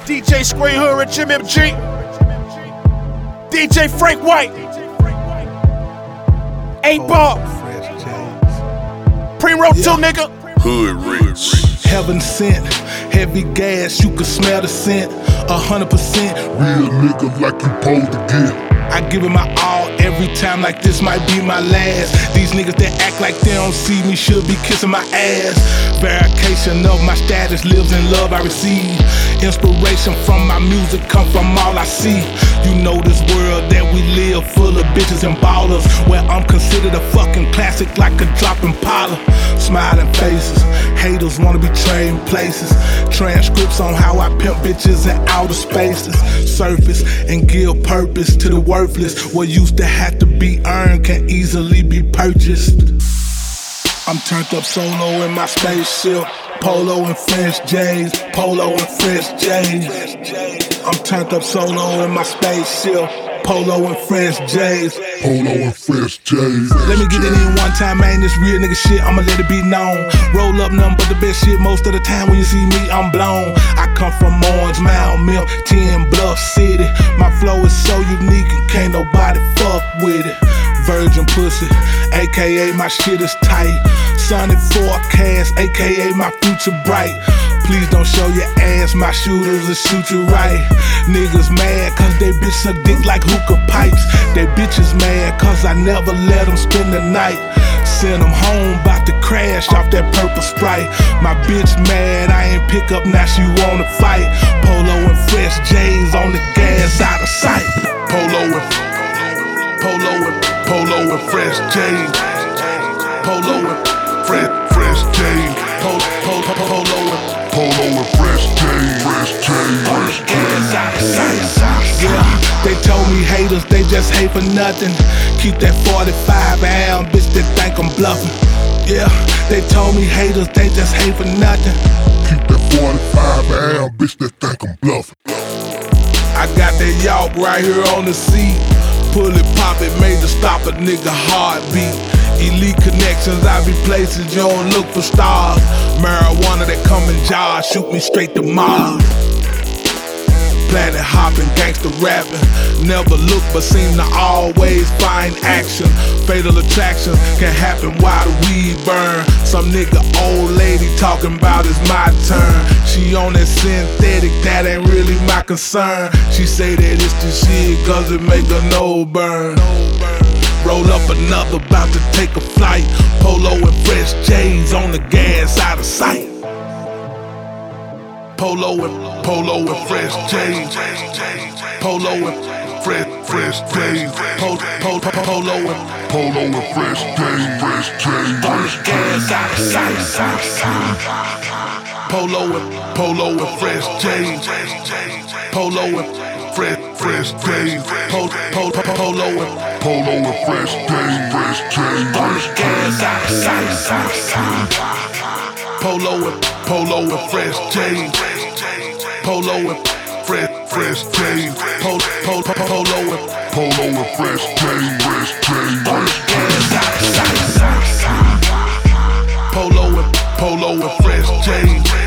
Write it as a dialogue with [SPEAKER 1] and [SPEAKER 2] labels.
[SPEAKER 1] DJ Screen Hood, Rich MMG, DJ Frank White, 8Ball, Primo 2 nigga,
[SPEAKER 2] Hood Rich.
[SPEAKER 3] Heaven sent, heavy gas, you can smell the scent. 100%
[SPEAKER 2] Real nigga like you supposed to get.
[SPEAKER 3] I give it my all every time, like this might be my last. These niggas that act like they don't see me should be kissing my ass. Verification of my status lives in love I receive. Inspiration from my music come from all I see. You know this world that we live full of bitches and ballers, where I'm considered a fucking classic like a dropping Impala. Smiling faces, haters wanna be trading places. Transcripts on how I pimp bitches in outer spaces. Surface and give purpose to the worthless. What used to have to be earned can easily be purchased. I'm turned up solo in my spaceship. Polo and French J's, Polo and French J's. I'm turned up solo in my spaceship. Polo and French J's,
[SPEAKER 2] Polo and French J's.
[SPEAKER 3] Let me get it in one time, man. This real nigga shit, I'ma let it be known. Roll up nothing but the best shit. Most of the time when you see me, I'm blown. I come from Orange Mound Mill, 10 Bluff City. My flow is so unique and can't nobody fuck with it. Virgin pussy, aka my shit is tight. Sonic forecast, aka my future bright. Please don't show your ass, my shooters will shoot you right. Niggas mad cause they bitch suck dick like hookah pipes. They bitches mad cause I never let them spend the night. Send them home, bout to crash off that purple Sprite. My bitch mad, I ain't pick up, now she wanna fight. Polo and Fresh J's on the gas, out of sight. Polo and Fresh J's. Polo and Fresh J's.
[SPEAKER 2] Polo and Fresh J's.
[SPEAKER 3] On the gas, out of sight. Yeah, they told me haters, they just hate for nothing. Keep that 45 round, bitch, they think I'm bluffing. Yeah, they told me haters, they just hate for nothing.
[SPEAKER 2] Keep that 45 round, bitch, they think I'm bluffing.
[SPEAKER 3] I got that York right here on the seat. Pull it, pop it, made to stop a nigga heartbeat. Elite connections, I be places you don't look for stars. Marijuana that come in jars, shoot me straight to Mars. Planet hopping, gangster rapping. Never look but seem to always find action. Fatal attraction can happen while the weed burn. Some nigga old lady talking about it's my turn. She on that synthetic, that ain't really my concern. She say that it's the shit cause it make her nose burn. Roll up another, bout to take a flight. Polo and Fresh J's on the gas, out of sight. Polo and Fresh J's. Polo and Fresh J's. Polo
[SPEAKER 2] and Fresh J's.
[SPEAKER 3] On the gas, out of sight. Polo and Fresh J's. Polo and Fresh J's. Polo
[SPEAKER 2] and Fresh J's.
[SPEAKER 3] On the gas, out of sight. Polo and Fresh J's. Polo and Fresh J's. Polo
[SPEAKER 2] and Fresh J's.
[SPEAKER 3] On the gas, out of sight. Polo and Fresh J's.